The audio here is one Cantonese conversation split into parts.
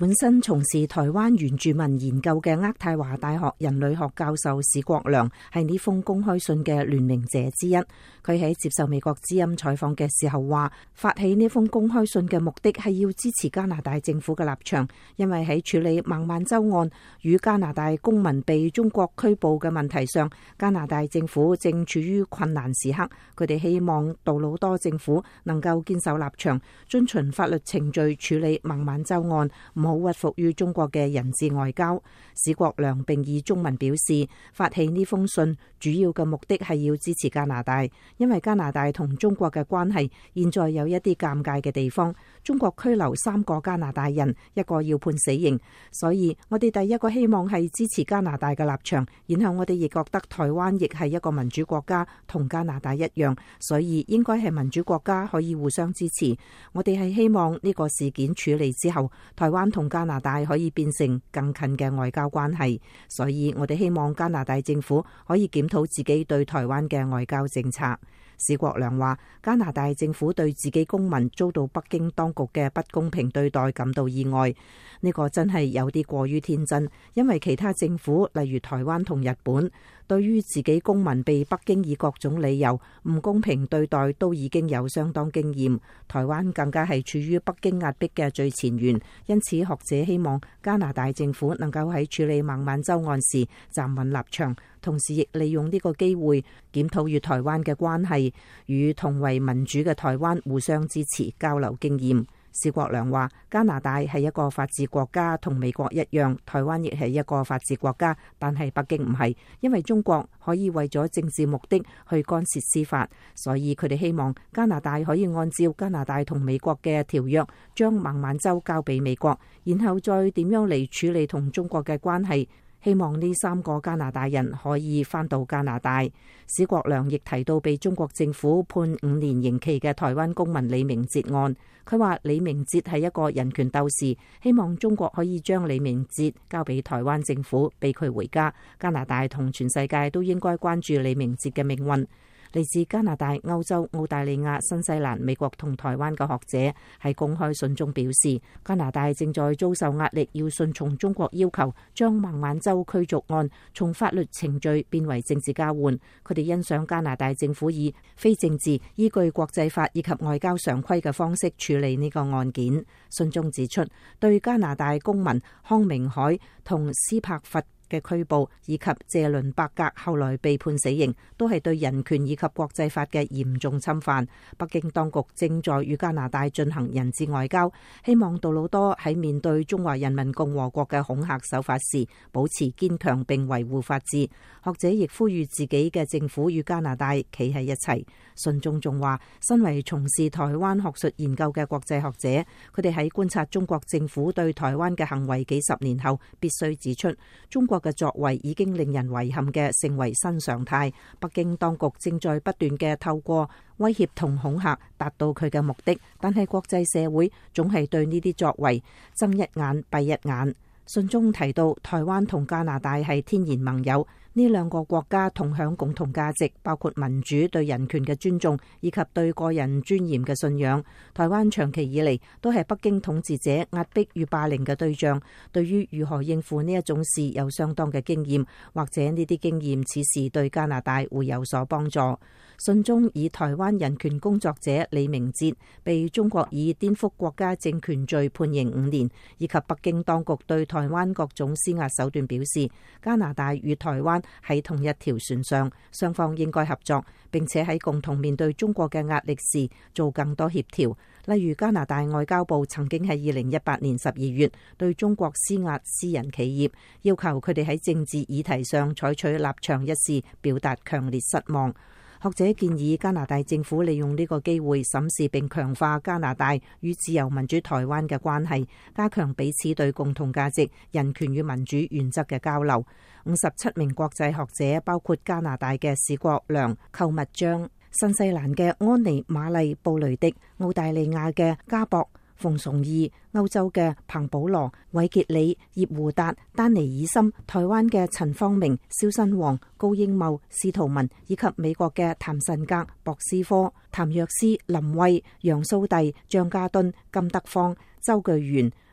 本身從事台灣原住民研究嘅渥太華大學人類學教授史國良係呢封公開信嘅聯名者之一。佢喺接受美國之音採訪嘅時候話，發起呢封公開信嘅目的係要支持加拿大政府嘅立場，因為喺處理孟晚舟案與加拿大公民被中國拘捕嘅問題上，加拿大政府正處於困難時刻。佢哋希望杜魯多政府能夠堅守立場，遵循法律程序處理孟晚舟案，唔好屈服於中國嘅人質外交。史國良並以中文表示，發起呢封信主要嘅目的係要支持加拿大，因為加拿大同中國嘅關係現在有一啲尷尬嘅地方。中國拘留3個加拿大人，1個要判死刑，所以我哋第一個希望係支持加拿大嘅立場，然後我哋亦覺得台灣亦係一個民主國家，同加拿大一樣，所以應該係民主國家可以互相支持。我哋係希望呢個事件處理之後，台灣同加拿大可以變成更近嘅外交關係，所以我哋希望加拿大政府可以檢討自己對台灣嘅外交政策。史國良話，加拿大政府對自己公民遭到北京當局嘅不公平對待感到意外，呢個真係有啲過於天真，因為其他政府例如台灣同日本對於自己公民被北京以各種理由唔公平對待都已經有相當經驗，台灣更加係處於北京壓迫嘅最前沿，因此學者希望加拿大政府能夠喺處理孟晚舟案時站穩立場，同時亦利用呢個機會檢討與台灣嘅關係，與同為民主嘅台灣互相支持，交流經驗。史國良話，加拿大係一個法治國家，同美國一樣，台灣亦係一個法治國家，但係北京唔係，因為中國可以為咗政治目的去干涉司法，所以佢哋希望加拿大可以按照加拿大同美國嘅條約，將孟晚舟交俾美國，然後再點樣嚟處理同中國嘅關係。希望呢3個加拿大人可以返到加拿大。史國良亦提到被中國政府判5年刑期嘅台灣公民李明哲案。佢話李明哲係一個人權鬥士，希望中國可以將李明哲交俾台灣政府，俾佢回家。加拿大同全世界都應該關注李明哲嘅命運。嚟自加拿大、歐洲、澳大利亞、新西蘭、美國同台灣嘅學者喺公開信中表示，加拿大正在遭受壓力，要順從中國要求，將孟晚舟驅逐案從法律程序變為政治交換。佢哋欣賞加拿大政府以非政治、依據國際法以及外交常規嘅方式處理呢個案件。信中指出，對加拿大公民康明凱同斯帕弗嘅拘捕，以及謝倫伯格後來被判死刑，都係對人權以及國際法嘅嚴重侵犯。北京當局正在與加拿大進行人質外交，希望杜魯多喺面對中華人民共和國嘅恐嚇手法時保持堅強並維護法治。學者亦呼籲自己嘅政府與加拿大企喺一齊。信中仲話，身為從事台灣學術研究嘅國際學者，佢哋喺觀察中國政府對台灣嘅行為幾十年後，必須指出中國嘅作為已經令人遺憾嘅成為新常態。北京當局正在不斷嘅透過威脅同恐嚇達到佢嘅目的，但係國際社會總係對呢啲作為睜一眼閉一眼。信中提到，台灣同加拿大係天然盟友，呢2個國家同享共同價值，包括民主、對人權嘅尊重以及對個人尊嚴嘅信仰。台灣長期以嚟都係北京統治者壓迫與霸凌嘅對象，對於如何應付呢一種事有相當嘅經驗，或者呢啲經驗此時對加拿大會有所幫助。信中以台灣人權工作者李明哲被中國以顛覆國家政權罪判刑5年，以及北京當局對台灣各種施壓手段表示，加拿大與台灣喺同一條船上，雙方應該合作，並且喺共同面對中國嘅壓力時做更多協調。例如加拿大外交部曾經喺2018年12月對中國施壓私人企業，要求佢哋喺政治議題上採取立場一致，表達強烈失望。學者建議加拿大政府利用呢個機會審視並強化加拿大與自由民主台灣嘅關係，加強彼此對共同價值、人權與民主原則嘅交流。57名國際學者包括加拿大嘅史國良、寇密章、新西蘭嘅安妮瑪麗布雷迪、澳大利亞嘅加博、馮崇義、歐洲嘅彭保羅、韋傑里、葉胡達、丹尼爾森、台灣嘅陳方明、蕭新煌、高英茂、司徒文，以及美國嘅譚慎格、博斯科、譚若斯、林慧、楊蘇棣、張家敦、金德芳、周巨源、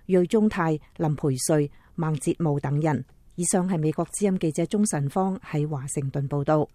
瑞中泰、林培瑞、孟捷務等人。以上係美國之音記者鍾晨芳喺華盛頓報道。